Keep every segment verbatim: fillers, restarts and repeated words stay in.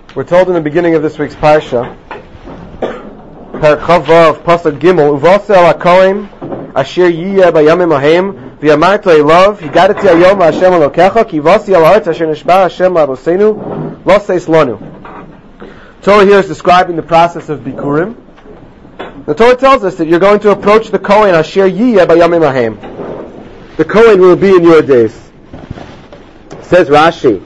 We're told in the beginning of this week's parsha, Perek Chavav, Pasuk Gimel, Uvasa el HaKohen, Asher Yiyeh Bayamim Hahem, V'yamarta Elav, Higadati Hayom Hashem Elokecha, Ki Vasi el Haaretz Asher Nishba Hashem L'Avoseinu, Lo Seis Lonu. Torah here is describing the process of Bikurim. The Torah tells us that you're going to approach the Kohen Asher Yiyeh Bayamim Hahem. The Kohen will be in your days. Says Rashi,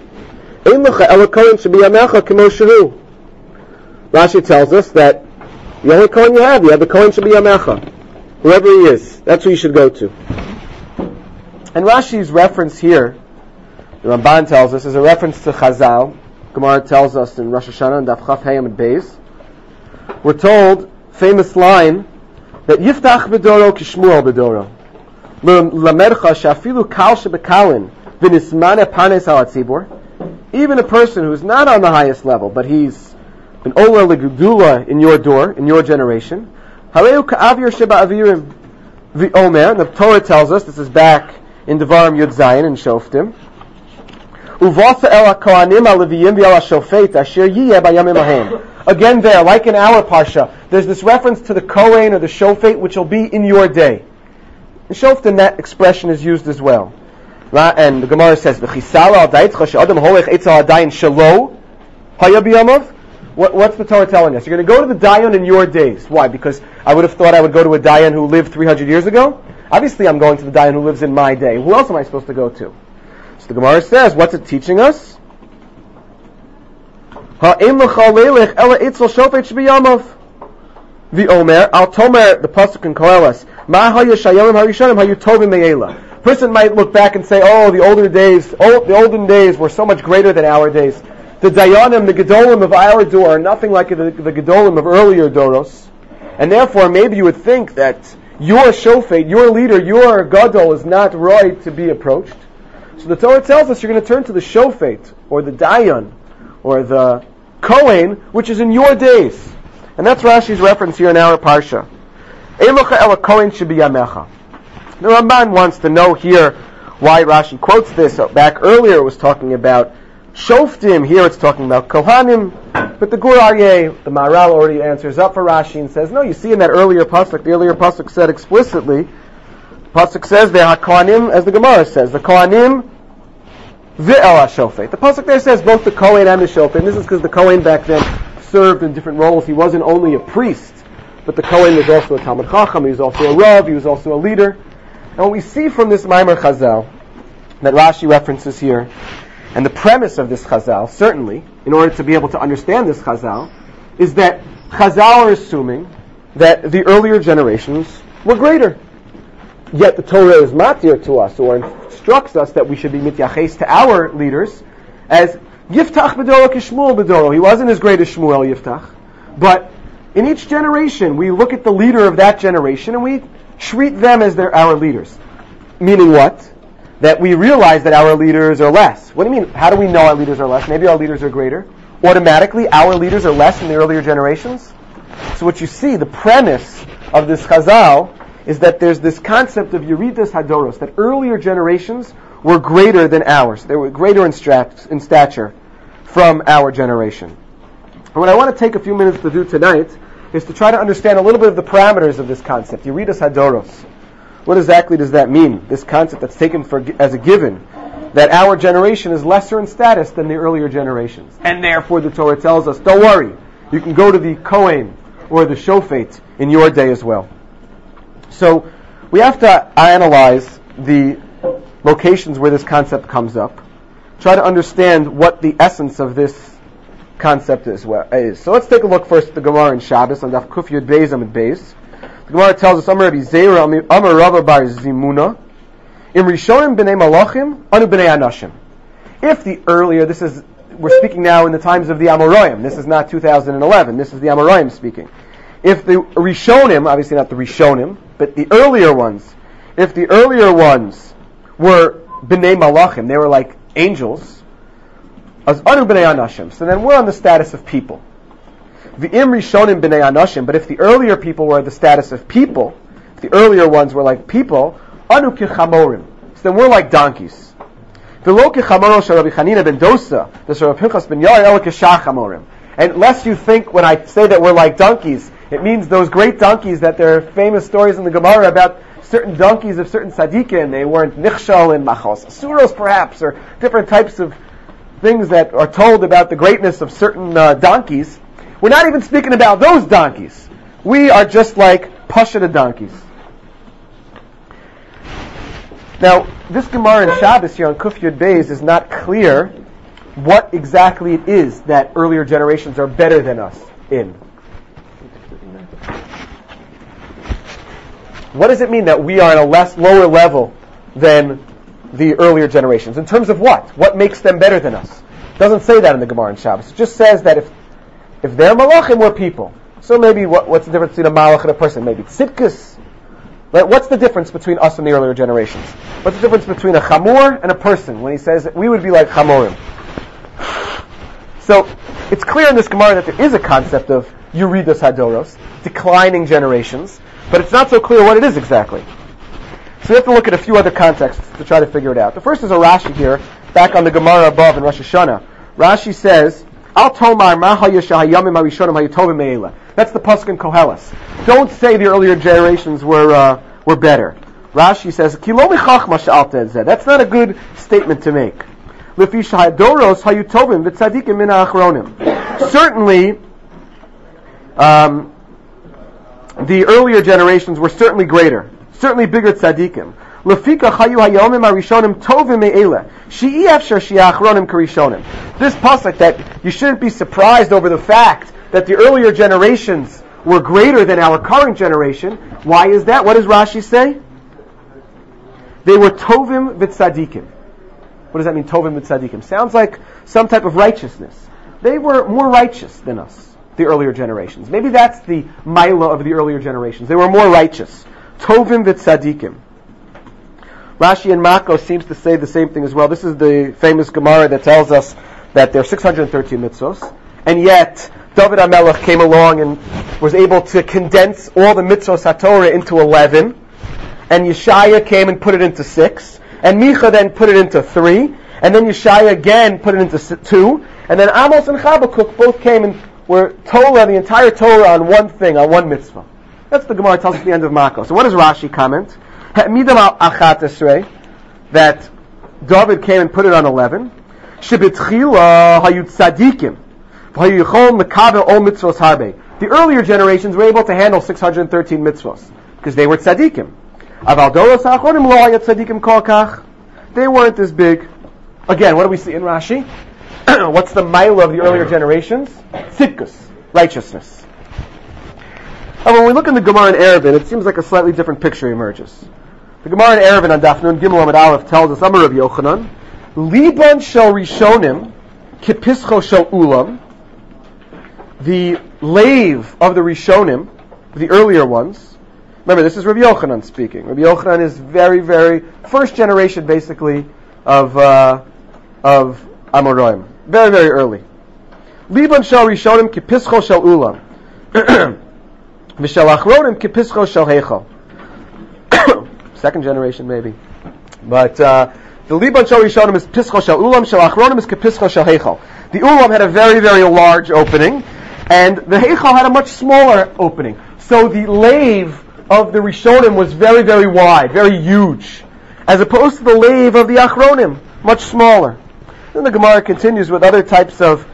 Rashi tells us that the only Kohen you have, you have the Kohen Shabi Yamecha. Whoever he is, that's who you should go to. And Rashi's reference here, the Ramban tells us, is a reference to Chazal. Gemara tells us in Rosh Hashanah and Daf Chaf Hayam and Beis. We're told, famous line, that Yiftach B'doro Kishmuel B'doro. L'mercha shafilu kal shebekalin v'nismane panes al hatzibur. Even a person who's not on the highest level, but he's an ola legudula in your door, in your generation, hareu ka'avir sheba avirim v'omer. The Torah tells us, this is back in Devarim Yud Zayin and Shoftim, uvasa el hakohanim aleviyim v'el hashofet asher yiyeh bayamim hahem. Again there, like in our parsha, there's this reference to the Kohen or the Shofet which will be in your day. In Shoftim that expression is used as well. And the Gemara says, what, what's the Torah telling us? You're going to go to the Dayan in your days. Why? Because I would have thought I would go to a Dayan who lived three hundred years ago? Obviously I'm going to the Dayan who lives in my day. Who else am I supposed to go to? So the Gemara says, what's it teaching us? The Omer, Al Tomer, the Pasuk can call us, person might look back and say, oh, the older days, oh, the olden days were so much greater than our days. The Dayanim, the Gedolim of our door are nothing like the, the Gedolim of earlier Doros. And therefore, maybe you would think that your Shofet, your leader, your Gadol is not right to be approached. So the Torah tells us you're going to turn to the Shofet, or the Dayan, or the Kohen, which is in your days. And that's Rashi's reference here in our Parsha. Elocha el Kohen shebi yamecha. The Ramban wants to know here why Rashi quotes this. So back earlier it was talking about Shoftim, here it's talking about Kohanim, but the Gur Aryeh, the Maharal, already answers up for Rashi and says, no, you see in that earlier pasuk, the earlier pasuk said explicitly, pasuk says there, HaKohanim, as the Gemara says, the Kohanim v'el HaShofet. The pasuk there says both the Kohen and the Shofet, and this is because the Kohen back then served in different roles. He wasn't only a priest, but the Kohen was also a Talmud Chacham, he was also a Rav, he was also a leader. And what we see from this Maimer Chazal, that Rashi references here, and the premise of this Chazal, certainly, in order to be able to understand this Chazal, is that Chazal are assuming that the earlier generations were greater. Yet the Torah is matir to us, or instructs us that we should be mityaches to our leaders, as Yiftach B'doro Kishmuel B'doro. He wasn't as great as Shmuel Yiftach, but in each generation, we look at the leader of that generation and we treat them as their, our leaders. Meaning what? That we realize that our leaders are less. What do you mean? How do we know our leaders are less? Maybe our leaders are greater. Automatically, our leaders are less in the earlier generations. So what you see, the premise of this Chazal, is that there's this concept of Yeridas Hadoros, that earlier generations were greater than ours. They were greater in, strat- in stature from our generation. And what I want to take a few minutes to do tonight is to try to understand a little bit of the parameters of this concept, Yeridas Hadoros. What exactly does that mean? This concept that's taken for, as a given, that our generation is lesser in status than the earlier generations. And therefore the Torah tells us, don't worry, you can go to the Kohen or the Shofet in your day as well. So we have to analyze the locations where this concept comes up, try to understand what the essence of this concept is. So let's take a look first at the Gemara in Shabbos on Daf Kuf Yud Beis Amud Beis. The Gemara tells us, Amar Rabbi Zeira, Amar Rava Bar Zimuna, Im Rishonim b'nei Malachim, Anu b'nei Anashim. If the earlier, this is, we're speaking now in the times of the Amoraim. This is not two thousand eleven. This is the Amoraim speaking. If the Rishonim, obviously not the Rishonim, but the earlier ones, if the earlier ones were b'nei Malachim, they were like angels, as Anu b'nei Anashim. So then we're on the status of people. The Im Rishonim b'nei Anashim, but if the earlier people were the status of people, if the earlier ones were like people, Anu kichamorim. So then we're like donkeys. V'lo kichamoro shel Rabbi Chanina ben Dosa, the Rabbi Pinchas ben Yair, ela kishachamorim. And lest you think when I say that we're like donkeys, it means those great donkeys that there are famous stories in the Gemara about certain donkeys of certain tzaddikim. They weren't nichshal and machos asuros perhaps, or different types of things that are told about the greatness of certain uh, donkeys. We're not even speaking about those donkeys. We are just like pashut donkeys. Now, this Gemara in Shabbos here on Kuf Yud Beis is not clear what exactly it is that earlier generations are better than us in. What does it mean that we are on a less lower level than the earlier generations? In terms of what? What makes them better than us? It doesn't say that in the Gemara in Shabbos. It just says that if if they're malachim, we're people. So maybe what, what's the difference between a malach and a person? Maybe tzidkus. Right? What's the difference between us and the earlier generations? What's the difference between a chamor and a person when he says that we would be like chamorim? So it's clear in this Gemara that there is a concept of yuridos hadoros, declining generations, but it's not so clear what it is exactly. So we have to look at a few other contexts to try to figure it out. The first is a Rashi here, back on the Gemara above in Rosh Hashanah. Rashi says, Al tomar ma hayashahayamim harishonim hayatovim me'ela. That's the pasuk in Koheles. Don't say the earlier generations were uh, were better. Rashi says, Ki lo michachma she'alta et zeh. That's not a good statement to make. Lefi shahadoros hayutovim v'tzadikim min ha'achronim. Certainly, um, the earlier generations were certainly greater, certainly bigger tzadikim. Lefika chayu hayomim harishonim tovim me'ela. She'i efshar she'achronim karishonim. This pasuk that you shouldn't be surprised over the fact that the earlier generations were greater than our current generation. Why is that? What does Rashi say? They were tovim v'tzadikim. What does that mean, tovim v'tzadikim? Sounds like some type of righteousness. They were more righteous than us, the earlier generations. Maybe that's the maila of the earlier generations. They were more righteous. Tovim v'tzadikim. Rashi and Mako seems to say the same thing as well. This is the famous Gemara that tells us that there are six hundred thirteen mitzvos, and yet David HaMelech came along and was able to condense all the mitzvos HaTorah into eleven, and Yeshaya came and put it into six, and Micha then put it into three, and then Yeshaya again put it into two, and then Amos and Habakkuk both came and were Torah, the entire Torah on one thing, on one mitzvah. That's the Gemara tells us at the end of Mako. So what does Rashi comment? Midam achat esrei, that David came and put it on eleven. Shebitchila hayut tzadikim, v'hayichol mekabel ol mitzvos harbe. The earlier generations were able to handle six hundred thirteen mitzvos because they were tzadikim. Aval doros ha'achronim lo hayat tzadikim kol kach. They weren't as big. Again, what do we see in Rashi? What's the mile of the earlier generations? Tzidkus, righteousness. And when we look in the Gemara in Eruvin, it seems like a slightly different picture emerges. The Gemara in Eruvin on Daf Nun Gimel Amud Aleph tells us, Amar Rabbi Yochanan, Liban shel Rishonim kipischo shel Ulam. The lave of the Rishonim, the earlier ones. Remember, this is Rabbi Yochanan speaking. Rabbi Yochanan is very, very first generation, basically, of uh, of Amoraim. Very, very early. Liban shel Rishonim kipischo shel Ulam. V'shel Achronim kipischo shel Heichal. Second generation, maybe. But uh, the Liban shel Rishonim is pischo shel Ulam, shel Achronim is kipischo shel Heichal. The Ulam had a very, very large opening, and the Heichal had a much smaller opening. So the lave of the Rishonim was very, very wide, very huge, as opposed to the lave of the Achronim, much smaller. Then the Gemara continues with other types of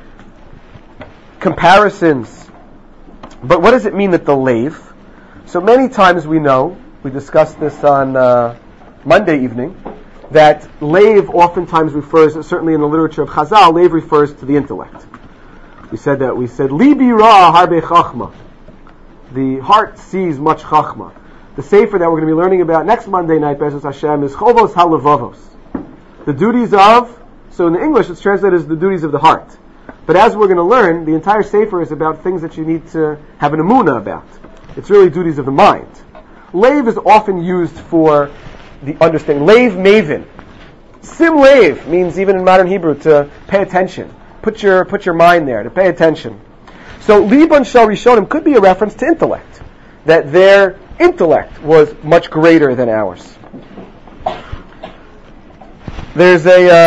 comparisons. But what does it mean that the lave? So many times we know, we discussed this on uh, Monday evening, that lave oftentimes refers, certainly in the literature of Chazal, lave refers to the intellect. We said that, we said, Libi ra harbe chachma. The heart sees much chachma. The sefer that we're going to be learning about next Monday night, Be'ezus Hashem, is Chovos HaLevavos. The duties of, so in the English it's translated as the duties of the heart. But as we're going to learn, the entire sefer is about things that you need to have an emunah about. It's really duties of the mind. Lave is often used for the understanding. Lave maven. Sim lave means, even in modern Hebrew, to pay attention. Put your put your mind there, to pay attention. So Liban shel Rishonim could be a reference to intellect. That their intellect was much greater than ours. There's a... Uh,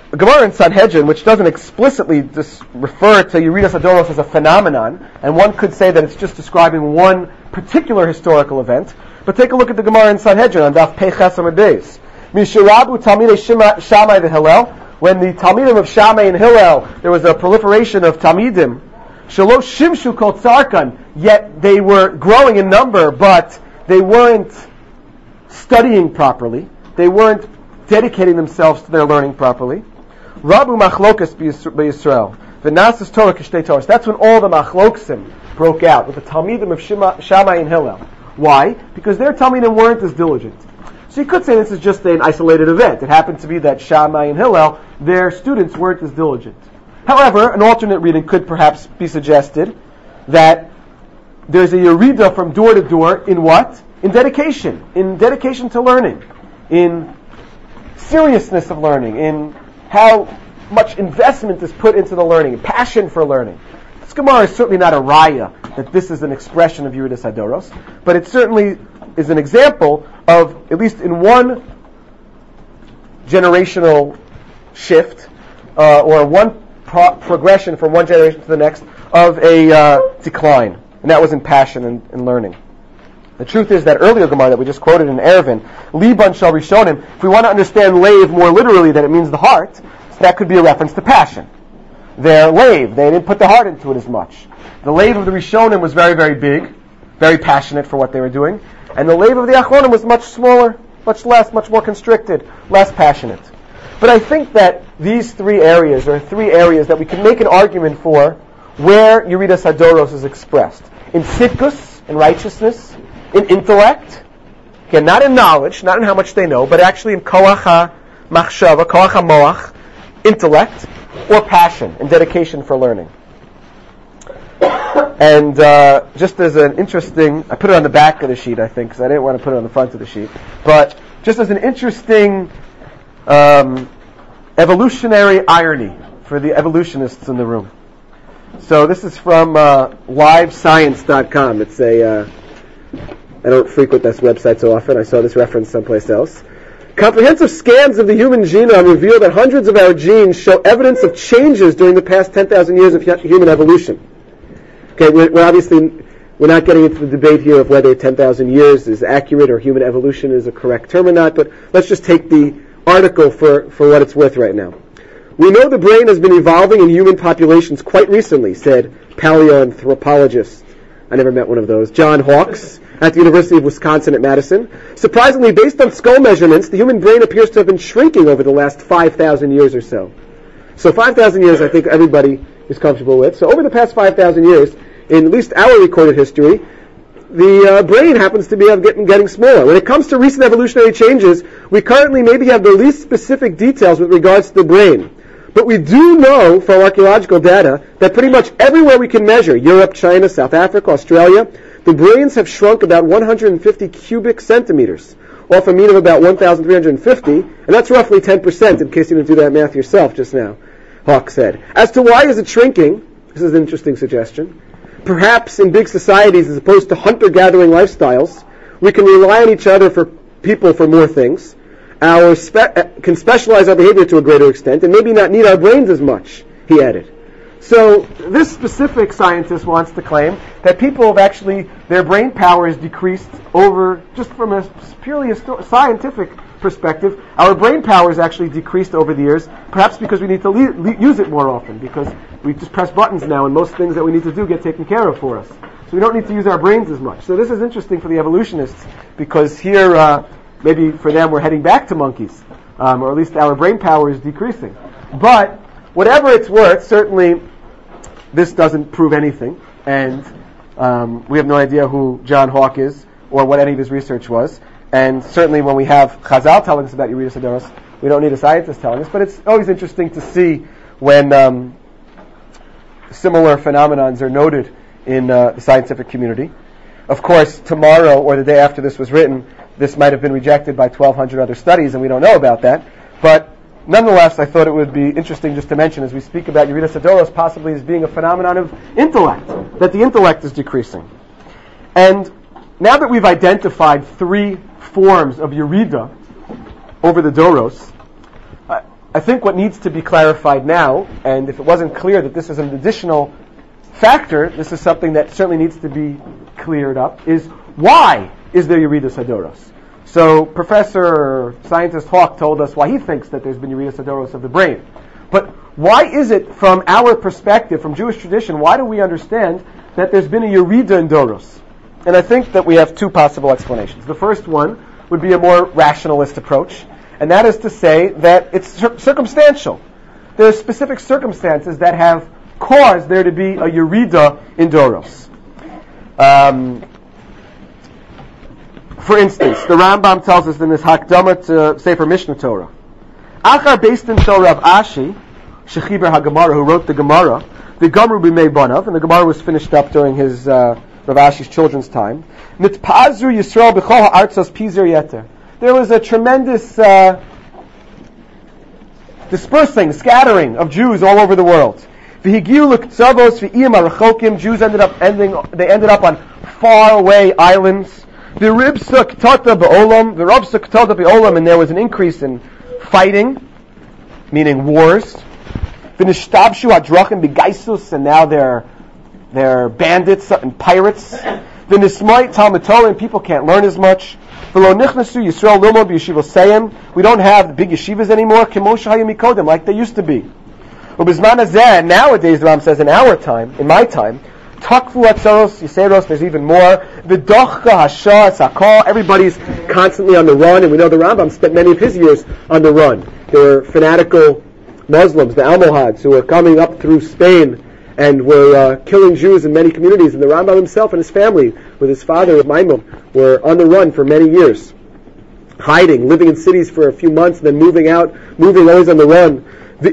a Gemara in Sanhedrin, which doesn't explicitly dis- refer to Yeridas Hadoros as a phenomenon, and one could say that it's just describing one particular historical event, but take a look at the Gemara in Sanhedrin on Daf Pei Ches Amud Beis. Mishirabu Talmidei Shammai v'Hillel, when the Talmidim of Shammai and Hillel, there was a proliferation of Talmidim, Shelo Shimshu Kol Tzarkan, yet they were growing in number, but they weren't studying properly. They weren't dedicating themselves to their learning properly. Rabu Machlokas b'Yisrael. V'nasas Torah Kishtei Torah. That's when all the Machloksim broke out, with the Talmidim of Shema, Shammai and Hillel. Why? Because their Talmidim weren't as diligent. So you could say this is just an isolated event. It happened to be that Shammai and Hillel, their students weren't as diligent. However, an alternate reading could perhaps be suggested that there's a yerida from door to door in what? In dedication. In dedication to learning. In seriousness of learning. In how much investment is put into the learning. Passion for learning. This Gemara is certainly not a raya that this is an expression of Yeridas Hadoros, but it certainly is an example of, at least in one generational shift, uh, or one pro- progression from one generation to the next, of a uh, decline. And that was in passion and, and learning. The truth is that earlier Gemara that we just quoted in Eruvin, Liban shel Rishonim, if we want to understand Leiv more literally, that it means the heart, so that could be a reference to passion. Their Leiv, they didn't put the heart into it as much. The Leiv of the Rishonim was very, very big, very passionate for what they were doing, and the Leiv of the Achronim was much smaller, much less, much more constricted, less passionate. But I think that these three areas are three areas that we can make an argument for where Yeridas Hadoros is expressed. In Tzidkus, in righteousness, in intellect, again, not in knowledge, not in how much they know, but actually in Koach HaMachshava, Koach HaMoach, intellect, or passion and dedication for learning. And uh, just as an interesting, I put it on the back of the sheet, I think, because I didn't want to put it on the front of the sheet, but just as an interesting um, evolutionary irony for the evolutionists in the room. So this is from uh, live science dot com. It's a, uh, I don't frequent this website so often, I saw this reference someplace else. Comprehensive scans of the human genome reveal that hundreds of our genes show evidence of changes during the past ten thousand years of human evolution. Okay, we're, we're obviously, we're not getting into the debate here of whether ten thousand years is accurate or human evolution is a correct term or not, but let's just take the article for, for what it's worth right now. We know the brain has been evolving in human populations quite recently, said paleoanthropologist, I never met one of those, John Hawkes, at the University of Wisconsin at Madison. Surprisingly, based on skull measurements, the human brain appears to have been shrinking over the last five thousand years or so. So five thousand years, I think everybody is comfortable with. So over the past five thousand years, in at least our recorded history, the uh, brain happens to be getting, getting smaller. When it comes to recent evolutionary changes, we currently maybe have the least specific details with regards to the brain. But we do know from archaeological data that pretty much everywhere we can measure, Europe, China, South Africa, Australia, the brains have shrunk about one hundred fifty cubic centimeters, off a mean of about one thousand three hundred fifty, and that's roughly ten percent, in case you didn't do that math yourself just now, Hawke said. As to why is it shrinking, this is an interesting suggestion. Perhaps in big societies, as opposed to hunter-gathering lifestyles, we can rely on each other for people for more things. Our spe- can specialize our behavior to a greater extent, and maybe not need our brains as much, he added. So this specific scientist wants to claim that people have actually, their brain power is decreased over, just from a purely histo- scientific perspective, our brain power is actually decreased over the years, perhaps because we need to le- le- use it more often, because we just press buttons now and most things that we need to do get taken care of for us. So we don't need to use our brains as much. So this is interesting for the evolutionists, because here, uh, maybe for them we're heading back to monkeys, um, or at least our brain power is decreasing. But whatever it's worth, certainly this doesn't prove anything, and um, we have no idea who John Hawke is or what any of his research was. And certainly when we have Chazal telling us about Yeridas Hadoros, we don't need a scientist telling us. But it's always interesting to see when um, similar phenomenons are noted in uh, the scientific community. Of course, tomorrow or the day after this was written, this might have been rejected by twelve hundred other studies, and we don't know about that. But nonetheless, I thought it would be interesting just to mention, as we speak about Yeridas Hadoros possibly as being a phenomenon of intellect, that the intellect is decreasing. And now that we've identified three forms of Yerida over the Doros, uh, I think what needs to be clarified now, and if it wasn't clear that this is an additional factor, this is something that certainly needs to be cleared up, is why is there Yeridas Hadoros? So Professor Scientist Hawk told us why he thinks that there's been Yeridas Hadoros of the brain. But why is it, from our perspective, from Jewish tradition, why do we understand that there's been a Yerida in Doros? And I think that we have two possible explanations. The first one would be a more rationalist approach, and that is to say that it's cir- circumstantial. There are specific circumstances that have caused there to be a Yerida in Doros. Um, for instance, the Rambam tells us in this Hakdama to Sefer Mishnah Torah, Achar based in Torah of Ashi, Shechiber HaGemara, who wrote the Gemara, the Gemara b'mei banav, and the Gemara was finished up during his uh, Rav Ashi's children's time. Mitpazru Yisrael b'chol ha'artzos pizir yeter. There was a tremendous uh, dispersing, scattering of Jews all over the world. V'higiu l'ktzavos v'iyam ha'rechokim. Jews ended up ending. They ended up on faraway islands. V'ribsa ktata b'olam. V'rabsa ktata b'olam, and there was an increase in fighting, meaning wars. V'nishtabshu hadrachim b'gaisus, and now they're they're bandits and pirates. V'nismai Talmud Torah, and people can't learn as much. V'lo nichnasu Yisrael lilmod b'yeshivosayim. We don't have the big yeshivas anymore, kemo shehayim mikodim, like they used to be. Ubizman hazeh, nowadays the Ram says, in our time, in my time, takfu atzaros yiseros, there's even more. V'dochka hasha sakal, everybody's constantly on the run, and we know the Rambam spent many of his years on the run. There were fanatical Muslims, the Almohads, who were coming up through Spain and were uh, killing Jews in many communities. And the Rambam himself and his family, with his father, with Maimon, were on the run for many years, hiding, living in cities for a few months, and then moving out, moving always on the run.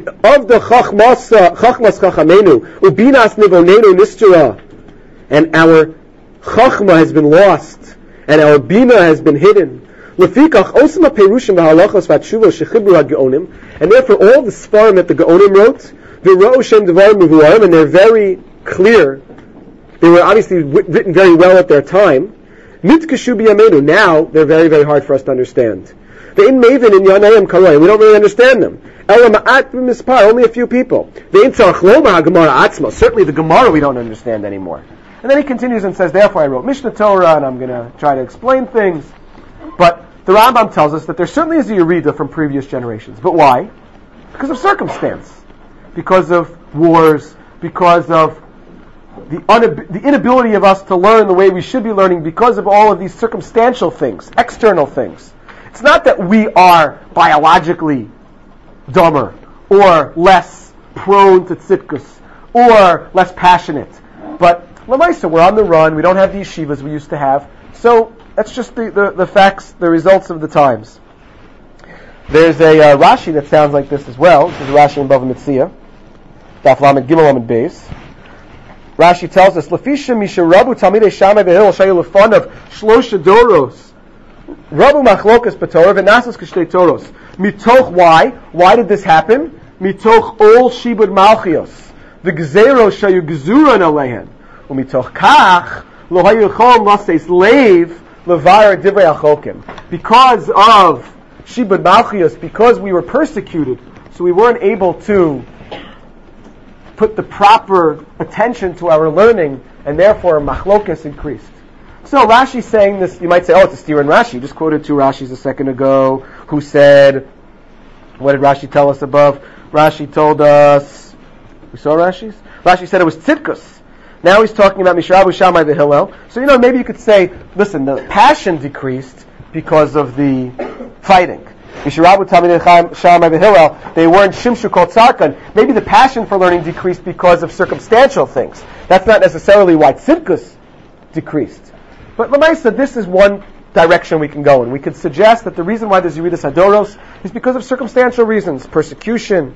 Of the chachmas chachamenu, ubinas nivonenu nistera, and our chachma has been lost, and our bina has been hidden. Lefikach osma perushim v'halachos v'atshuvos shechibru ha'geonim, and therefore all the svarim that the Geonim wrote, v'ro shem devar mevuarim, and they're very clear. They were obviously written very well at their time. Mitkashu b'yameinu, now they're very, very hard for us to understand. Ve'in mevin in yanayim karoyim, we don't really understand them. Ela ma'at b'mispar, only a few people. Ve'in tzarach loma ha'gemara atzma, certainly the Gemara we don't understand anymore. And then he continues and says, therefore I wrote Mishnah Torah, and I'm going to try to explain things. But the Rambam tells us that there certainly is a Yerida from previous generations. But why? Because of circumstance. Because of wars. Because of the, unab- the inability of us to learn the way we should be learning, because of all of these circumstantial things, external things. It's not that we are biologically dumber, or less prone to tzidkus, or less passionate. But l'maisa, we're on the run, we don't have the yeshivas we used to have, so that's just the, the, the facts, the results of the times. There's a uh, Rashi that sounds like this as well. This is Rashi in Bava Metzia, Daf Lamed Gimel Lamed Beis. Rashi tells us, Lefisha Misharabu Talmidei Shammai Behil Shayu Lefanav Shlosha Doros Rabu Machlokas B'Torah V'Nasas Kashtei Toros. Mitoch, why? Why did this happen? Mitoch Ol Shibud Malchios V'Gzero Shayu Gezuran Alehen U'Mitoch Kach Lo Hayu Chol Maseis Leiv Levar Divrei Achokim. Because of Shibud Malchios, because we were persecuted, so we weren't able to put the proper attention to our learning, and therefore Machlokas increased. So Rashi's saying this, you might say, oh, it's a steer in Rashi. You just quoted two Rashis a second ago, who said, what did Rashi tell us above? Rashi told us, we saw Rashi's? Rashi said it was tzidkus. Now he's talking about Mishrabu Shammai the Hillel. So, you know, maybe you could say, listen, the passion decreased because of the fighting. Mishrabu Talmidei Shammai the Hillel, they weren't Shimshu Kol Tzarkan. Maybe the passion for learning decreased because of circumstantial things. That's not necessarily why tzidkus decreased. But Lamaisa, this is one direction we can go in. We could suggest that the reason why there's Yeridas Hadoros is because of circumstantial reasons, persecution.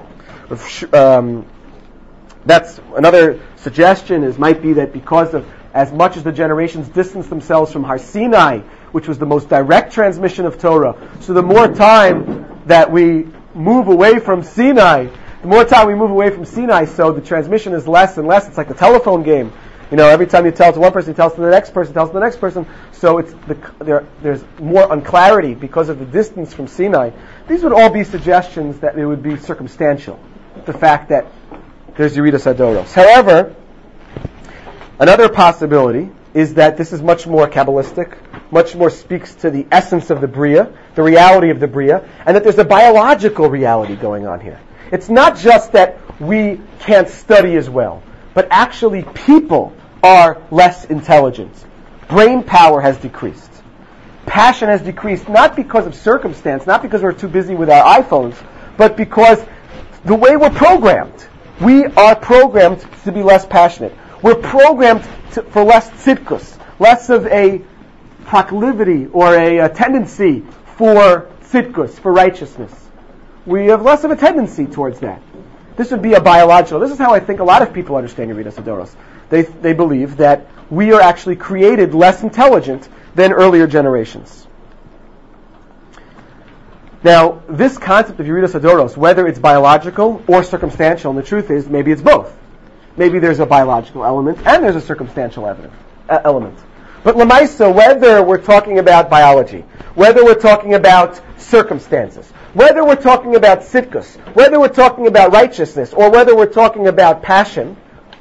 Um, that's another suggestion. Is might be that because of as much as the generations distanced themselves from Har Sinai, which was the most direct transmission of Torah, so the more time that we move away from Sinai, the more time we move away from Sinai, so the transmission is less and less. It's like the telephone game. You know, every time you tell it to one person, you tell it to the next person, tell it to the next person. So it's the, there, there's more unclarity because of the distance from Sinai. These would all be suggestions that it would be circumstantial. The fact that there's Yeridas Hadoros. However, another possibility is that this is much more Kabbalistic, much more speaks to the essence of the Bria, the reality of the Bria, and that there's a biological reality going on here. It's not just that we can't study as well, but actually people are less intelligent. Brain power has decreased. Passion has decreased, not because of circumstance, not because we're too busy with our iPhones, but because the way we're programmed. We are programmed to be less passionate. We're programmed to, for less tzidkus, less of a proclivity or a, a tendency for tzidkus, for righteousness. We have less of a tendency towards that. This would be a biological. This is how I think a lot of people understand Yeridas Hadoros. They they believe that we are actually created less intelligent than earlier generations. Now, this concept of Yeridas Hadoros, whether it's biological or circumstantial, and the truth is maybe it's both. Maybe there's a biological element and there's a circumstantial evidence, uh, element. But Lamaisa, whether we're talking about biology, whether we're talking about circumstances, whether we're talking about tzidkus, whether we're talking about righteousness, or whether we're talking about passion,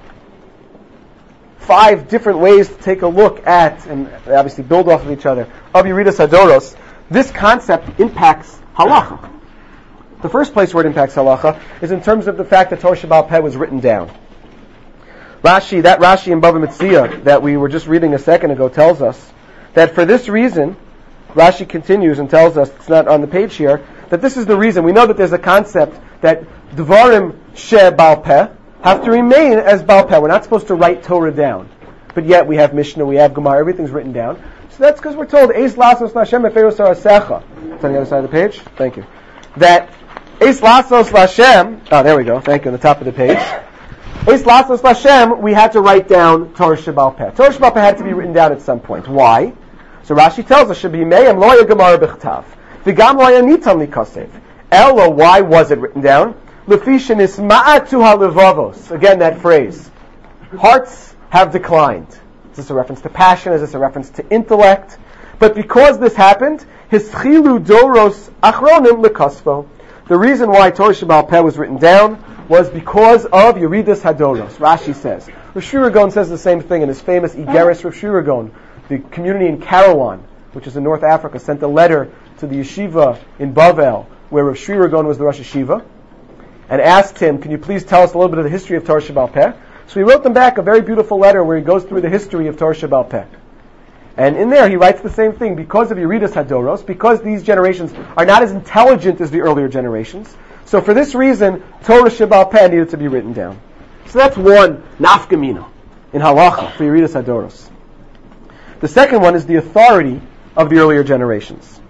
five different ways to take a look at, and obviously build off of each other, of Yeridas Hadoros, this concept impacts halacha. The first place where it impacts halacha is in terms of the fact that Torah Sheba'al Peh was written down. Rashi, that Rashi in Bava Metzia that we were just reading a second ago tells us that for this reason, Rashi continues and tells us, it's not on the page here, that this is the reason. We know that there's a concept that Dvarim She Ba'al Peh have to remain as Ba'al Peh. We're not supposed to write Torah down. But yet we have Mishnah, we have Gemara, everything's written down. So that's because we're told, Eis Lasos Lashem Eferos Harasecha. It's on the other side of the page. Thank you. That Eis Lasos Lashem, oh, there we go. Thank you, on the top of the page. Eis Lasos Lashem, we had to write down Torah Sheba'al Peh. Torah Sheba'al Peh had to be written down at some point. Why? So Rashi tells us, Shabi Me'em Loya Gemara B'chtav. V'gam Loya Nitam Likasev. Ella, why was it written down? Lefisha Nisma'atu HaLevavos. Again, that phrase. Hearts have declined. Is this a reference to passion? Is this a reference to intellect? But because this happened, Hischilu Doros Achronim Lekasvo. The reason why Torah Sheba'al Peh was written down was because of Yeridas Hadoros. Rashi says. Rav Shira Gaon says the same thing in his famous Igeris Rav Shira Gaon. The community in Karawan, which is in North Africa, sent a letter to the yeshiva in Bavel, where Rav Shira Gaon was the Rosh Yeshiva, and asked him, can you please tell us a little bit of the history of Torah Sheba'al Peh? So he wrote them back a very beautiful letter where he goes through the history of Torah Sheba'al Peh. And in there he writes the same thing. Because of Yeridas Hadoros, because these generations are not as intelligent as the earlier generations, so for this reason, Torah Sheba'al Peh needed to be written down. So that's one nafkamina in halacha for Yeridas Hadoros. The second one is the authority of the earlier generations.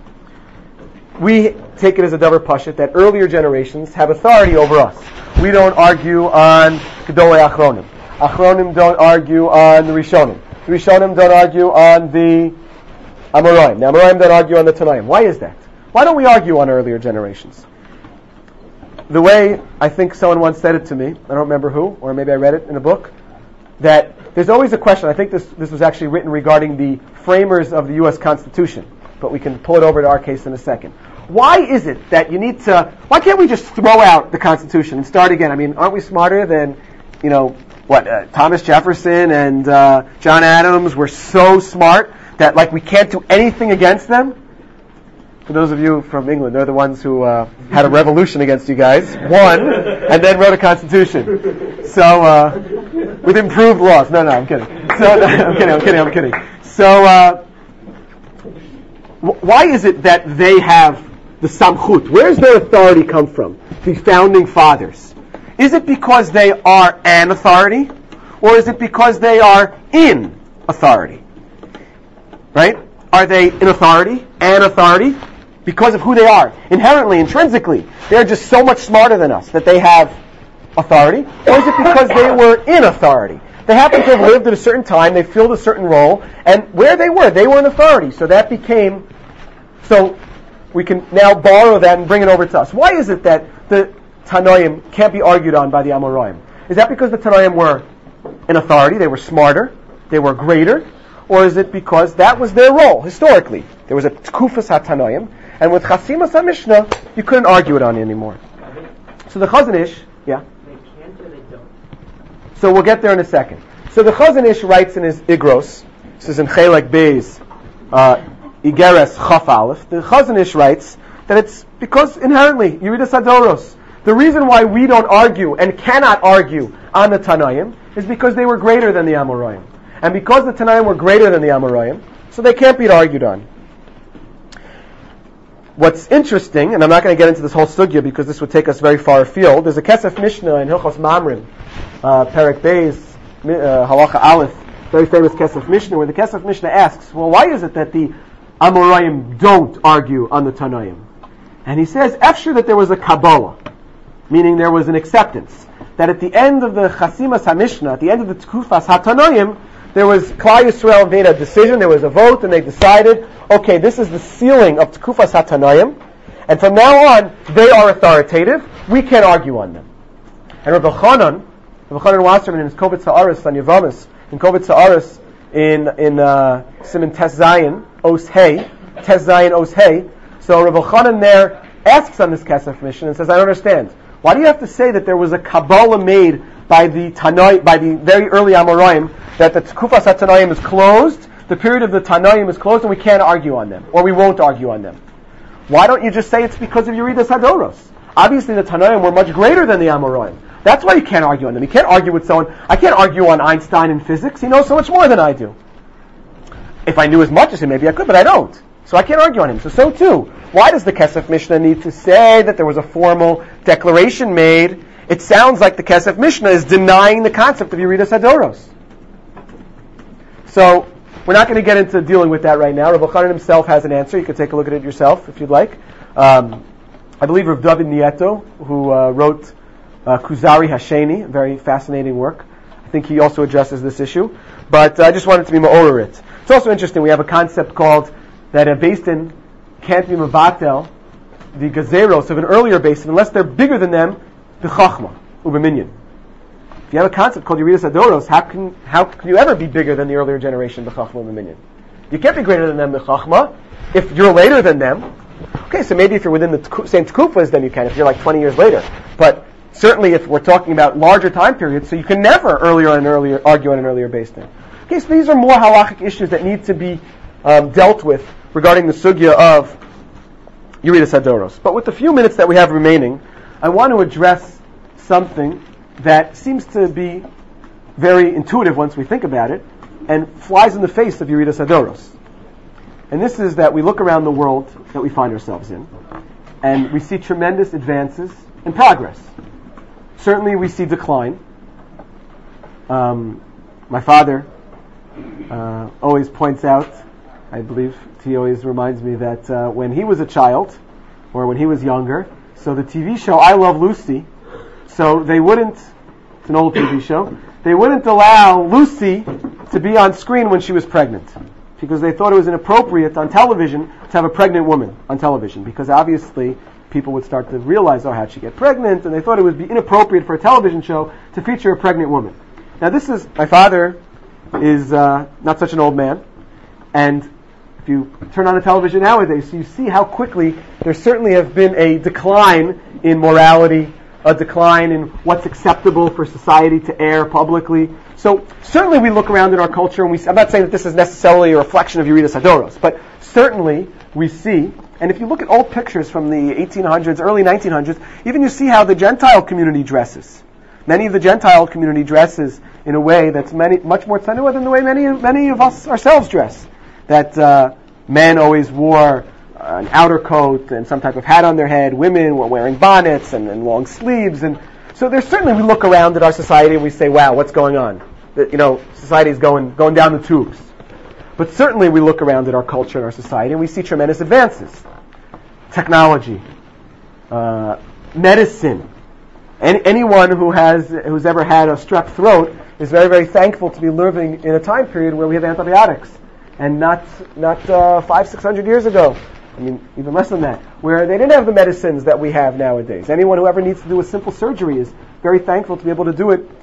We take it as a davar pashut that earlier generations have authority over us. We don't argue on Gedolei Achronim. Achronim don't argue on the Rishonim. The Rishonim don't argue on the Amoraim. The Amoraim don't argue on the Tanaim. Why is that? Why don't we argue on earlier generations? The way I think someone once said it to me, I don't remember who, or maybe I read it in a book, that there's always a question. I think this this was actually written regarding the framers of the U S Constitution, but we can pull it over to our case in a second. Why is it that you need to, why can't we just throw out the Constitution and start again? I mean, aren't we smarter than, you know, what, uh, Thomas Jefferson and uh, John Adams were so smart that, like, we can't do anything against them? For those of you from England, they're the ones who uh, had a revolution against you guys, won, and then wrote a constitution. So, uh, with improved laws. No, no, I'm kidding. So, no, I'm kidding, I'm kidding, I'm kidding. So, uh, w- why is it that they have the samchut? Where does their authority come from? The founding fathers. Is it because they are an authority? Or is it because they are in authority? Right? Are they in authority? An authority? Because of who they are. Inherently, intrinsically, they're just so much smarter than us that they have authority? Or is it because they were in authority? They happen to have lived at a certain time, they filled a certain role, and where they were, they were in authority. So that became, so we can now borrow that and bring it over to us. Why is it that the Tanoim can't be argued on by the Amoraim? Is that because the Tanoim were in authority, they were smarter, they were greater, or is it because that was their role historically? There was a Tkufas HaTanoim, and with Chasimas HaMishnah, you couldn't argue it on anymore. So the Chazon Ish, yeah? They can't or they don't? So we'll get there in a second. So the Chazon Ish writes in his Igros, this is in Chelek Beis, uh, Igeres Chaf Aleph, the Chazon Ish writes that it's because inherently, Yeridas Hadoros, the reason why we don't argue and cannot argue on the Tanaim is because they were greater than the Amoraim. And because the Tanaim were greater than the Amoraim, so they can't be argued on. What's interesting, and I'm not going to get into this whole sugya because this would take us very far afield, there's a Kesef Mishnah in Hilchos Mamrim, uh, Perek Beis, uh, Halacha Aleph, very famous Kesef Mishnah, where the Kesef Mishnah asks, well, why is it that the Amoraim don't argue on the Tanaim? And he says, after that there was a Kabbalah, meaning there was an acceptance, that at the end of the Chasimas HaMishnah, at the end of the Tkufas HaTanoim, there was Klal Yisrael made a decision, there was a vote, and they decided, okay, this is the ceiling of Tkufas HaTanoim, and from now on, they are authoritative, we can't argue on them. And Rabbi Chanan, Rabbi Chanan Wasserman in his Kovetz Ha'aretz on Yavamis, in Kovetz Ha'aretz, in, in uh, Siman Tes Zayin, Os Hey, Tes Zayin Os Hey, so Rabbi Chanan there asks on this Kesef Mishnah and says, I don't understand. Why do you have to say that there was a Kabbalah made by the Tanai, by the very early Amoraim, that the Tkufas HaTanoim is closed, the period of the Tanoim is closed, and we can't argue on them, or we won't argue on them? Why don't you just say it's because of Yeridas Hadoros? Obviously the Tanoim were much greater than the Amoraim. That's why you can't argue on them. You can't argue with someone. I can't argue on Einstein in physics. He knows so much more than I do. If I knew as much as him, maybe I could, but I don't. So I can't argue on him. So, so too, why does the Kesef Mishnah need to say that there was a formal declaration made? It sounds like the Kesef Mishnah is denying the concept of Yeridas Hadoros. So, we're not going to get into dealing with that right now. Rabbi Chanan himself has an answer. You can take a look at it yourself if you'd like. Um, I believe Rav David Nieto, who uh, wrote uh, Kuzari Hasheni, a very fascinating work. I think he also addresses this issue. But uh, I just wanted to be ma'orer it. It's also interesting, we have a concept called that a basin can't be mevatel the gazeros of an earlier basin unless they're bigger than them, b'chachma, u'b'minyan. If you have a concept called Yeridas Hadoros, how can how can you ever be bigger than the earlier generation, b'chachma, u'b'minyan? You can't be greater than them, b'chachma, if you're later than them. Okay, so maybe if you're within the tku, same tkufas, then you can, if you're like twenty years later. But certainly if we're talking about larger time periods, so you can never earlier and earlier argue on an earlier basin. Okay, so these are more halachic issues that need to be um, dealt with regarding the sugya of Yeridas Hadoros. But with the few minutes that we have remaining, I want to address something that seems to be very intuitive once we think about it, and flies in the face of Yeridas Hadoros. And this is that we look around the world that we find ourselves in, and we see tremendous advances and progress. Certainly we see decline. Um, my father uh, always points out, I believe he always reminds me that uh, when he was a child, or when he was younger, so the T V show I Love Lucy, so they wouldn't, it's an old T V show, they wouldn't allow Lucy to be on screen when she was pregnant, because they thought it was inappropriate on television to have a pregnant woman on television, because obviously people would start to realize, oh, how'd she get pregnant, and they thought it would be inappropriate for a television show to feature a pregnant woman. Now this is, my father is uh, not such an old man, and if you turn on the television nowadays, so you see how quickly there certainly have been a decline in morality, a decline in what's acceptable for society to air publicly. So certainly we look around in our culture, and we see, I'm not saying that this is necessarily a reflection of Yeridas Hadoros, but certainly we see, and if you look at old pictures from the eighteen hundreds, early nineteen hundreds, even you see how the Gentile community dresses. Many of the Gentile community dresses in a way that's many, much more tzanua than the way many, many of us ourselves dress. That uh, men always wore an outer coat and some type of hat on their head. Women were wearing bonnets and, and long sleeves. And so there's certainly, we look around at our society and we say, wow, what's going on? That, you know, society is going, going down the tubes. But certainly we look around at our culture and our society and we see tremendous advances. Technology, uh, medicine. Any, anyone who has, who's ever had a strep throat is very, very thankful to be living in a time period where we have antibiotics. And not not uh, five, six hundred years ago. I mean, even less than that. Where they didn't have the medicines that we have nowadays. Anyone who ever needs to do a simple surgery is very thankful to be able to do it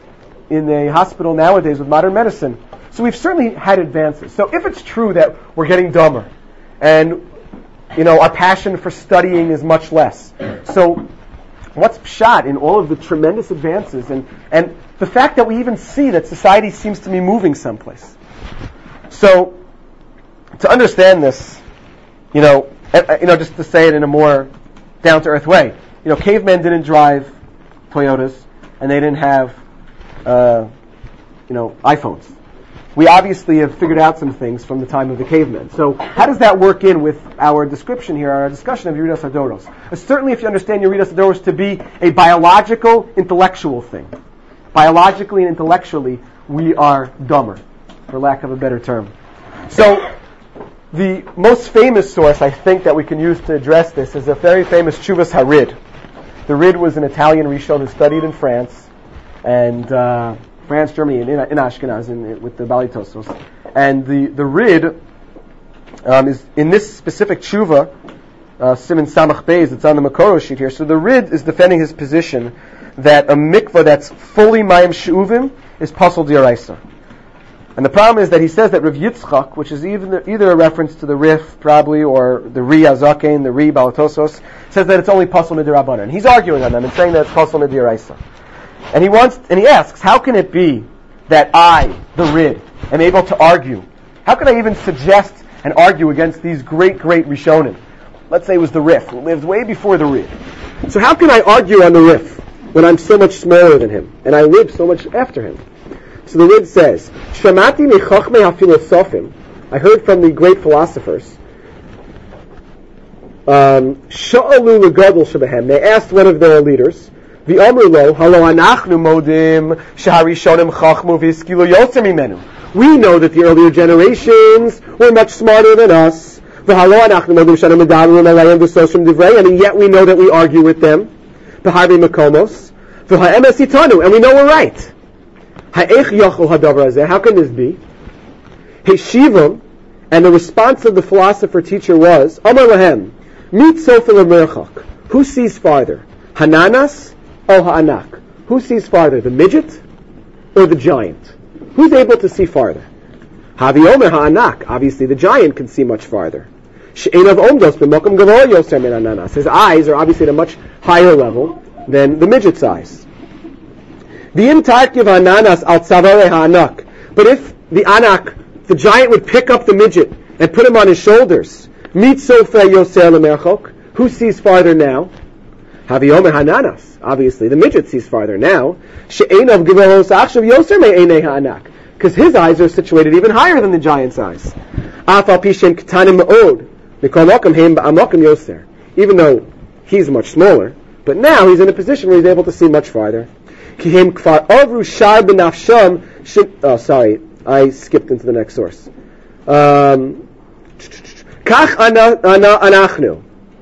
in a hospital nowadays with modern medicine. So we've certainly had advances. So if it's true that we're getting dumber, and you know our passion for studying is much less, so what's pshat in all of the tremendous advances and, and the fact that we even see that society seems to be moving someplace? So to understand this, you know, uh, you know, just to say it in a more down-to-earth way, you know, cavemen didn't drive Toyotas, and they didn't have, uh, you know, iPhones. We obviously have figured out some things from the time of the cavemen. So how does that work in with our description here, our discussion of Yeridas Hadoros? Uh, certainly if you understand Yeridas Hadoros to be a biological, intellectual thing. Biologically and intellectually, we are dumber, for lack of a better term. So the most famous source, I think, that we can use to address this is a very famous Tshuvas Harid. The Rid was an Italian Rishon who studied in France, and uh, France, Germany, and in, in Ashkenaz, in, with the Bali Tosos. And the, the Rid um, is in this specific tshuva, uh, Siman Samach Beis, it's on the Makoro sheet here. So the Rid is defending his position that a mikvah that's fully Mayim She'uvim is Pasal D'Oraisa. And the problem is that he says that Rav Yitzchak, which is either, either a reference to the Rif, probably, or the Ri Azaken, the Ri Balatosos, says that it's only Pasal Midirabanan. And he's arguing on them and saying that it's Pasal Midiraisa. And he wants, and he asks, how can it be that I, the Rid, am able to argue? How can I even suggest and argue against these great, great Rishonim? Let's say it was the Rif, who lived way before the Rid. So how can I argue on the Rif when I'm so much smaller than him, and I live so much after him? So the Rid says, Shamati michachmei hafilosofim, I heard from the great philosophers, Sha'alu legadol shebehem, they asked one of their leaders, V'amru lo, halo anachnu modim, shaharishonim chachmu v'hiskilu yoser mimenu. We know that the earlier generations were much smarter than us. V'halo anachnu modim shanim medaru melayim v'soshim divrei, and yet we know that we argue with them. V'harbi makomos, v'ha'emes itanu, and we know we're right. Ha'ech yachol hadavar hazeh, how can this be? Heshivam, and the response of the philosopher teacher was, Amar lahem, mit sofel merchak, who sees farther? Hananas or ha'anak? Who sees farther, the midget or the giant? Who's able to see farther? Havi omer ha'anak, obviously the giant can see much farther. She'enav omdos b'mokum gavor yoser min hananas, his eyes are obviously at a much higher level than the midget's eyes. V'im tarkiv ha'ananas al tzavare ha'anak, but if the anak, the giant, would pick up the midget and put him on his shoulders, mit sofer yoser lemerchok, who sees farther now? Havi omer hananas, obviously the midget sees farther now. She'enav givoros achshav yoser me'enei ha'anak, because his eyes are situated even higher than the giant's eyes. Afal pishen ketanim me'od, mikol mokum heim ba'amokum yoser, even though he's much smaller, but now he's in a position where he's able to see much farther. Ki hem kfar avru shar b'nafsham, oh sorry, I skipped into the next source. Um, Kach anachnu.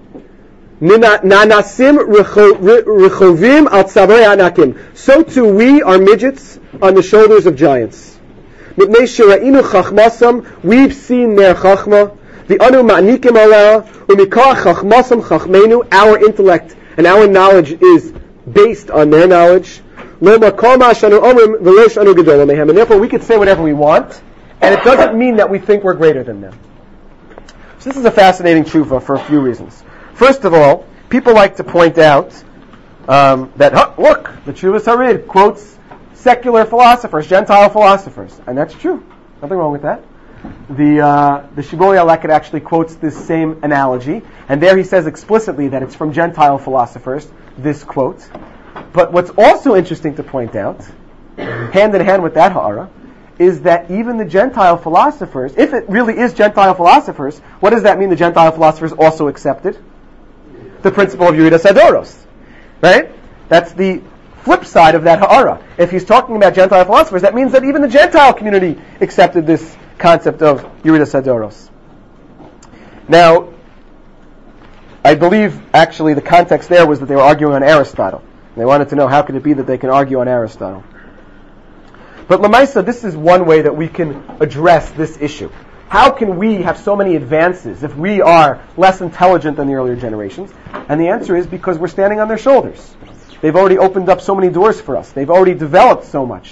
Nanasim rechovim al tzavarei anakim. So too we are midgets on the shoulders of giants. Mipnei shira'inu chachmasam, we've seen their chachma. The anu ma'nikim aleh umikach chachmasam chachmenu. Our intellect and our knowledge is based on their knowledge. And therefore we could say whatever we want, and it doesn't mean that we think we're greater than them. So this is a fascinating tshuva for a few reasons. First of all, people like to point out um, that, huh, look, the Tshuvas Harid quotes secular philosophers, Gentile philosophers, and that's true. Nothing wrong with that. The uh, the Shibori HaLeket actually quotes this same analogy, and there he says explicitly that it's from Gentile philosophers, this quote. But what's also interesting to point out, hand in hand with that ha'ara, is that even the Gentile philosophers, if it really is Gentile philosophers, what does that mean the Gentile philosophers also accepted? The principle of Yeridas Hadoros. Right? That's the flip side of that ha'ara. If he's talking about Gentile philosophers, that means that even the Gentile community accepted this concept of Yeridas Hadoros. Now, I believe actually the context there was that they were arguing on Aristotle. They wanted to know how could it be that they can argue on Aristotle. But Lamaisa, this is one way that we can address this issue. How can we have so many advances if we are less intelligent than the earlier generations? And the answer is because we're standing on their shoulders. They've already opened up so many doors for us. They've already developed so much.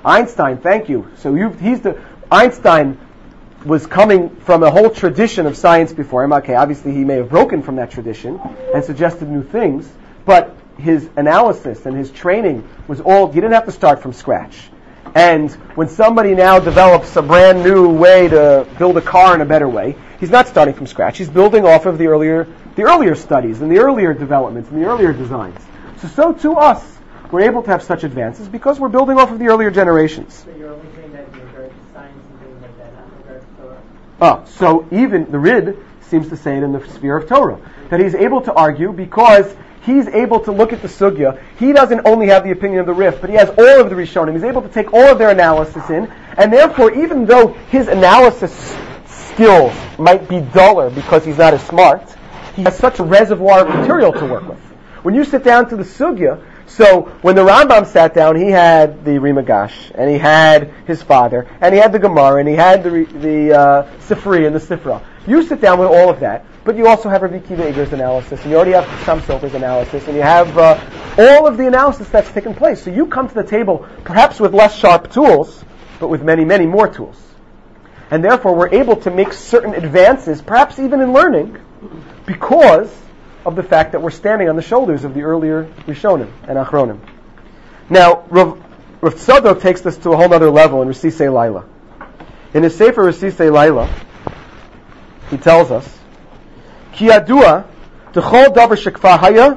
Einstein, thank you. So you, he's the Einstein was coming from a whole tradition of science before him. Okay, obviously he may have broken from that tradition and suggested new things, but his analysis and his training was all, you didn't have to start from scratch. And when somebody now develops a brand new way to build a car in a better way, he's not starting from scratch. He's building off of the earlier the earlier studies and the earlier developments and the earlier designs. So, so to us, we're able to have such advances because we're building off of the earlier generations. So you're only saying that in regards to science and things like that, not in regards to Torah? Oh, so even the Rid seems to say it in the sphere of Torah, that he's able to argue because he's able to look at the sugya. He doesn't only have the opinion of the Rif, but he has all of the Rishonim. He's able to take all of their analysis in, and therefore, even though his analysis skills might be duller because he's not as smart, he has such a reservoir of material to work with. When you sit down to the sugya, so when the Rambam sat down, he had the Rimagash, and he had his father, and he had the Gemara, and he had the the uh, Sifri and the Sifra. You sit down with all of that, but you also have Rabbi Kiva Eger's analysis, and you already have Sam Sofer's analysis, and you have uh, all of the analysis that's taken place. So you come to the table, perhaps with less sharp tools, but with many, many more tools. And therefore, we're able to make certain advances, perhaps even in learning, because of the fact that we're standing on the shoulders of the earlier Rishonim and Achronim. Now, Rav, Rav Tzadok takes this to a whole other level in Resisei Laila. In his Sefer Resisei Laila, he tells us, Ki yadua d'chol davar shekfar haya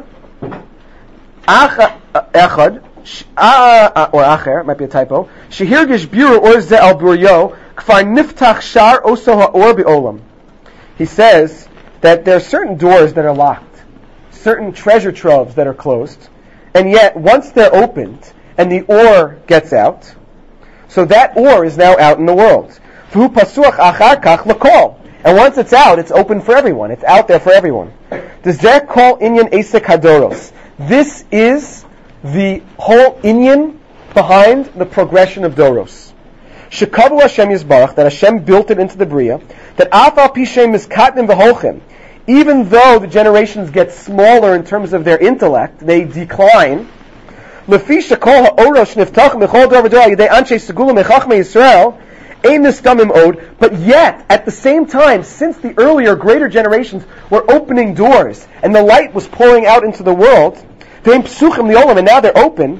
echad or acher, it might be a typo, shehirgish biur or ze al buryo kfar niftach shar oso ha'or bi'olam. He says that there are certain doors that are locked, certain treasure troves that are closed, and yet once they're opened and the ore gets out, so that ore is now out in the world. V'hu pasuach achar kach l'kol. And once it's out, it's open for everyone. It's out there for everyone. Does that call inyan esek hadoros? This is the whole inyan behind the progression of doros. Shekavu Hashem Yisbarach, that Hashem built it into the Bria, that afal pishem miskatnim v'holchem, even though the generations get smaller in terms of their intellect, they decline. Lefi shekol ha'orosh niftach mechol dor v'dor yidei anshe segulim mechachmei Yisrael, but yet, at the same time, since the earlier, greater generations were opening doors and the light was pouring out into the world, and now they're open,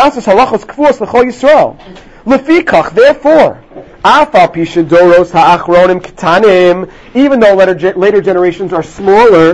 therefore, even though later, later generations are smaller,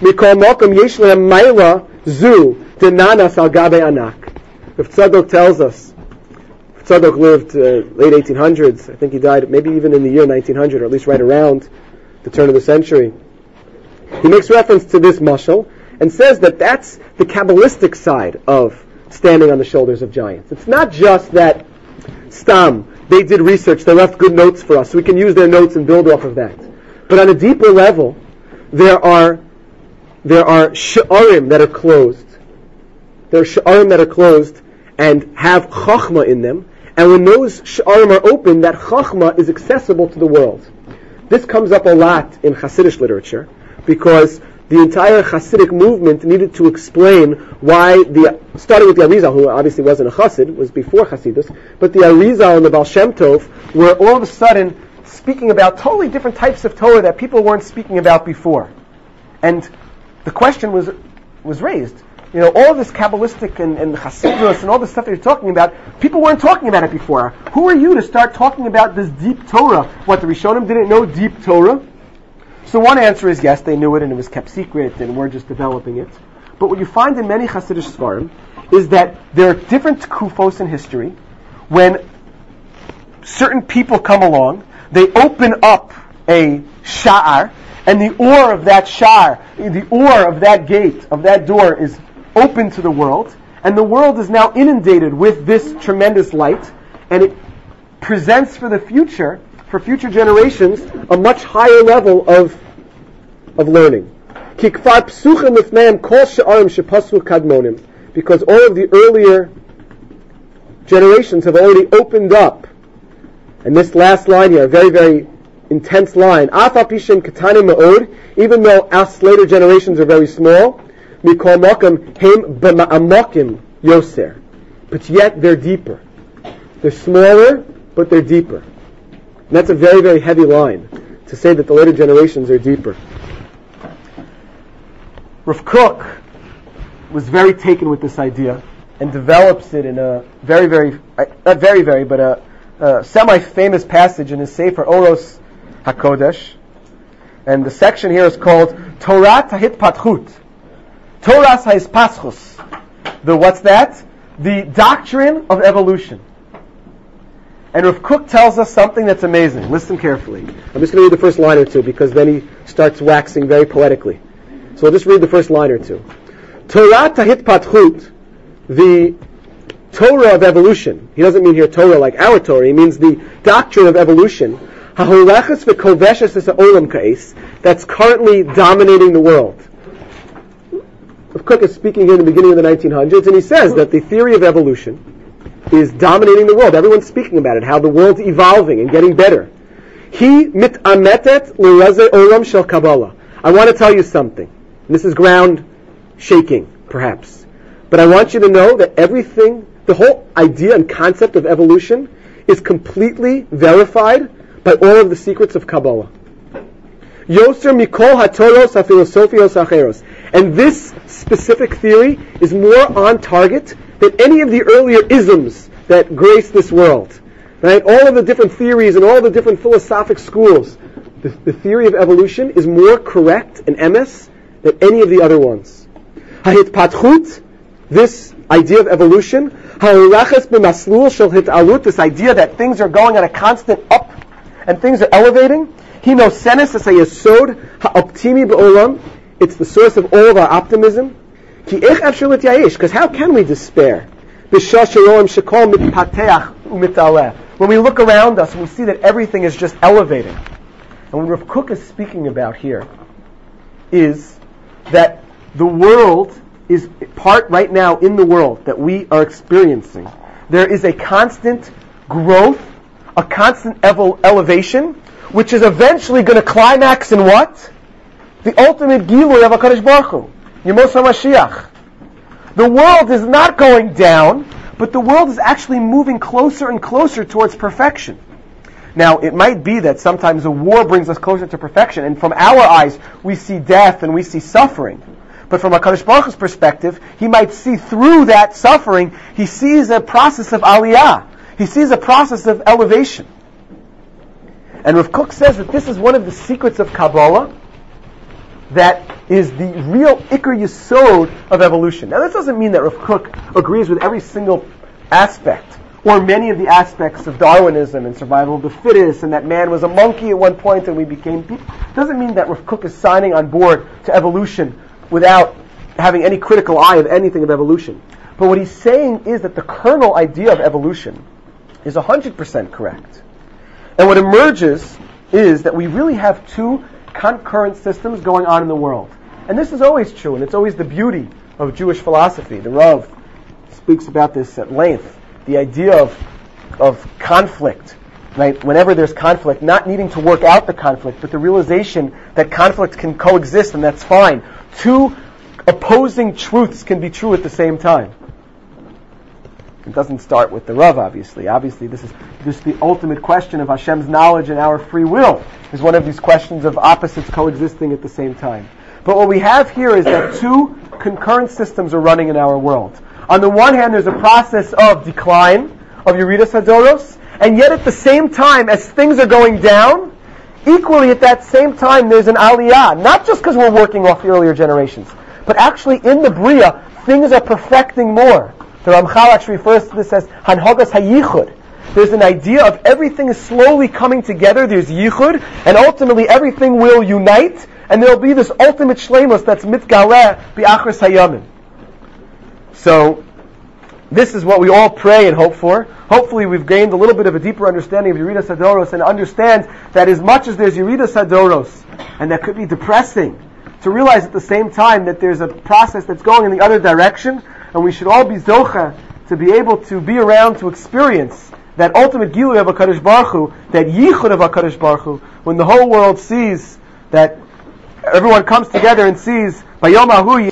Rav Tzadok tells us, Tzadok lived uh, late eighteen hundreds. I think he died maybe even in the year nineteen hundred, or at least right around the turn of the century. He makes reference to this mashal and says that that's the Kabbalistic side of standing on the shoulders of giants. It's not just that stam, they did research, they left good notes for us, so we can use their notes and build off of that. But on a deeper level, there are there are sha'arim that are closed. There are sha'arim that are closed and have chachma in them. And when those sha'arim are open, that chachma is accessible to the world. This comes up a lot in Hasidic literature because the entire Hasidic movement needed to explain why the, starting with the Arizal, who obviously wasn't a Hasid, was before Hasidus, but the Arizal and the Baal Shem Tov were all of a sudden speaking about totally different types of Torah that people weren't speaking about before. And the question was was raised. You know, all of this Kabbalistic and, and Hasidus and all this stuff that you're talking about, people weren't talking about it before. Who are you to start talking about this deep Torah? What, the Rishonim didn't know deep Torah? So one answer is yes, they knew it and it was kept secret and we're just developing it. But what you find in many Hasidic Svarim is that there are different kufos in history when certain people come along, they open up a sha'ar, and the ore of that sha'ar, the ore of that gate, of that door is open to the world, and the world is now inundated with this tremendous light, and it presents for the future, for future generations, a much higher level of of learning. Because all of the earlier generations have already opened up. And this last line here, a very, very intense line. Even though us later generations are very small, but yet they're deeper. They're smaller, but they're deeper. And that's a very, very heavy line to say that the later generations are deeper. Rav Kook was very taken with this idea and develops it in a very, very, not very, very, but a, a semi-famous passage in his Sefer Oros HaKodesh. And the section here is called Torat HaHitpatchut. Toras HaHispaschus. The, what's that? The doctrine of evolution. And Rav Kook tells us something that's amazing. Listen carefully. I'm just going to read the first line or two because then he starts waxing very poetically. So we'll just read the first line or two. Torat HaHitpatchut, the Torah of evolution. He doesn't mean here Torah like our Torah. He means the doctrine of evolution. HaHolechas v'koveshes es ha'olam ka'es, that's currently dominating the world. Rav Kook is speaking here in the beginning of the nineteen hundreds, and he says that the theory of evolution is dominating the world. Everyone's speaking about it, how the world's evolving and getting better. He mit'ametet l'razei olam shel Kabbalah. I want to tell you something. And this is ground shaking, perhaps. But I want you to know that everything, the whole idea and concept of evolution is completely verified by all of the secrets of Kabbalah. Yoser mikol hatoros hafilosophios acheros. And this specific theory is more on target than any of the earlier isms that grace this world. Right? All of the different theories and all the different philosophic schools. The, the theory of evolution is more correct and emes than any of the other ones. Hahitpatchut, this idea of evolution, ha'olachas b'maslul shel hit'alut, this idea that things are going at a constant up and things are elevating. He knows senes as a yesod ha'optimi b'olam. It's the source of all of our optimism. Ki ech efshar l'tyayesh, because how can we despair? B'shah she'olam shekol mitpateach u'mitaleh. When we look around us, we see that everything is just elevating. And what Rav Kook is speaking about here is that the world is part right now in the world that we are experiencing. There is a constant growth, a constant evo- elevation, which is eventually going to climax in what? The ultimate Gilui of HaKadosh Baruch Hu, Yemos HaMashiach. The world is not going down, but the world is actually moving closer and closer towards perfection. Now, it might be that sometimes a war brings us closer to perfection, and from our eyes, we see death and we see suffering. But from HaKadosh Baruch Hu's perspective, he might see through that suffering, he sees a process of aliyah. He sees a process of elevation. And Rav Kook says that this is one of the secrets of Kabbalah that is the real Iker Yesod of evolution. Now, this doesn't mean that Rav Kook agrees with every single aspect or many of the aspects of Darwinism and survival of the fittest and that man was a monkey at one point and we became people. It doesn't mean that Rav Kook is signing on board to evolution without having any critical eye of anything of evolution. But what he's saying is that the kernel idea of evolution is one hundred percent correct. And what emerges is that we really have two concurrent systems going on in the world. And this is always true, and it's always the beauty of Jewish philosophy. The Rav speaks about this at length. The idea of of conflict, right? Whenever there's conflict, not needing to work out the conflict, but the realization that conflict can coexist and that's fine. Two opposing truths can be true at the same time. It doesn't start with the Rav, obviously. Obviously, this is just the ultimate question of Hashem's knowledge and our free will, is one of these questions of opposites coexisting at the same time. But what we have here is that two concurrent systems are running in our world. On the one hand, there's a process of decline, of Yeridas Hadoros, and yet at the same time, as things are going down, equally at that same time, there's an aliyah. Not just because we're working off the earlier generations, but actually in the Bria, things are perfecting more. The Ramchal actually refers to this as Hanhogas HaYichud. There's an idea of everything is slowly coming together, there's Yichud, and ultimately everything will unite, and there'll be this ultimate Shleimus that's Mitgaleh B'Achris Hayamim. So, this is what we all pray and hope for. Hopefully we've gained a little bit of a deeper understanding of Yeridas Hadoros and understand that as much as there's Yeridas Hadoros, and that could be depressing, to realize at the same time that there's a process that's going in the other direction, and we should all be zocha to be able to be around to experience that ultimate Gilui of HaKadosh Baruch Hu, that Yichud of HaKadosh Baruch Hu, when the whole world sees that everyone comes together and sees Bayom Ahu